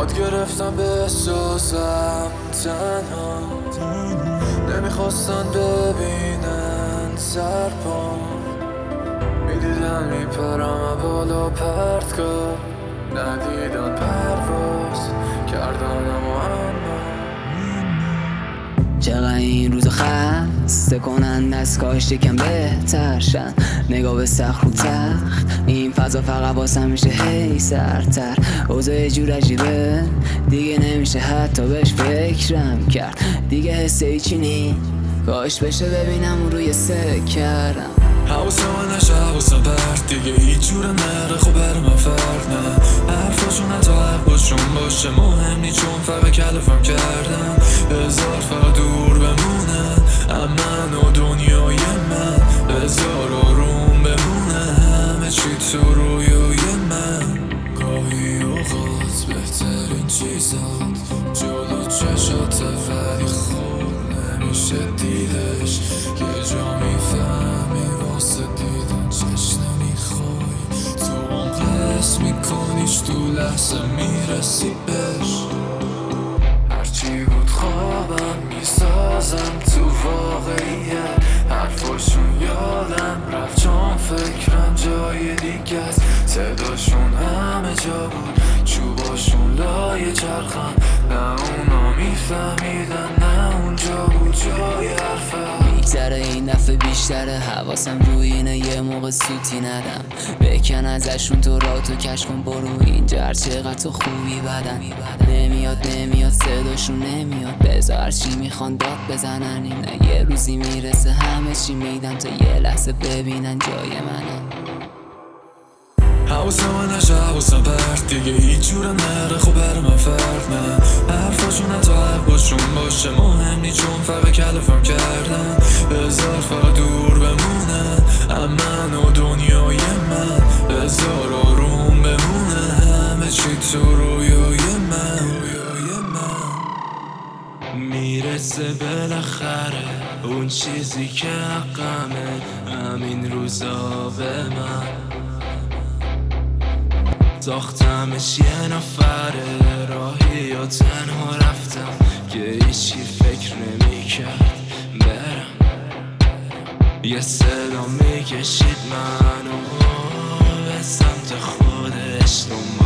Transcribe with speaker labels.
Speaker 1: یاد گرفتم بسازم تنها، نمیخواستن ببینن سرپام، میدیدن میپرم بالا پرتگاه، ندیدن پرواز کردنم و اما
Speaker 2: چقدر این روزا خسته کنن از کاش یکم بهتر شن. نگاه به سقف رو تخت، این فضا فقط واسم میشه هی سرتر. اوضاع یه جور عجیبه دیگه نمیشه حتی بهش فکرم کرد. دیگه حس هیچی نی، کاش بشه ببینم اون روی سکرم.
Speaker 1: حواسم نشه حواسم پرت، دیگه هیچ جور نره خب بر من فرق نه. حرفاشون حتی حرفاشون باشه مهم نی، چون فقط کلفم کردم بذار فقط دور بمونه من و دنیای من، بذار آروم بمونه همه چی تو رویای من. گاهی اوقات بهترین چیزات جلو چشاته، ولی خود نمیشه دیدش. یه جا میفهمی واسه دیدن چشم نمیخوای، تو هم قصد میکنیش تو لحظه میرسی بهش. هرچی بود خوابم میسازم تو واقعیت، حرفاشون یادم رفت چون فکرم جای دیگه است. صداشون همه جا بود، چوباشون لای چرخم، نه اونا میفهمیدن نه اونجا بود جای حرفم.
Speaker 2: میگذره این دفعه بیشتره حواسم روی اینه یه موقع سوتی ندم. بکن ازشون تو راه تو کش کن برو اینجا، هر چقدر تو خوبی بدن نمیاد صداشون نمیاد. بذار چی میخوان داد بزنن، اینه یه روزی میرسه همه چی میدم تا یه لحظه ببینن جای منم.
Speaker 1: حواسم نشه حواسم پرت، دیگه هیچ جور نره خب بر من فرق نه. حرفاشون حتی حرفاشون باشه مهم نی، چون فقط کلفم کردم بذار فقط دور بمونه من و دنیای من، بذار آروم بمونه همه چی تو رویای من.
Speaker 3: میرسه بالاخره اون چیزی که حقمه، همین روزا به من ساختمش یه نفره. راهی یا تنها رفتم که هیچی فکر نمی‌کرد برم. یه صدا میکشید منو به سمت خودش،